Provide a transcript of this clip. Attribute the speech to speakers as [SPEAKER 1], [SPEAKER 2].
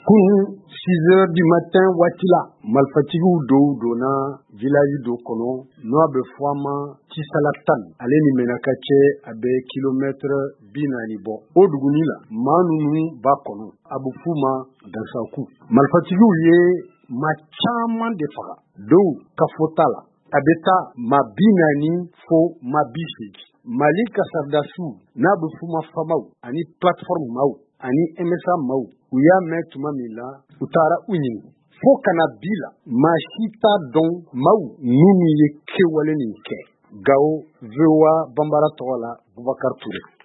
[SPEAKER 1] Kun 6 heures du matin waati la malfatigiw donna village dɔ kɔnɔ n'o bɛ fɔ a ma Tisalatan ale ni Mɛnaka cɛ a bɛ kilomètre 40 bɔ o duguni la maa ninnu b'a kɔnɔ a bɛ f'u ma Dansaku malfatigiw ye maa caman de faga dɔw ka fɔta la a bɛ taa maa 40 fo maa 80 Mali ka Sardasiw n'a bɛ f'u ma Famaw ani plateforme maw ani MSA maw u y'a mɛn tuma min la u taara u ɲini fo kana bi la maa si t'a dɔn maw minnu ye kɛwale nin kɛ Gao VOA Bambara tɔgɔ la Bubakar Ture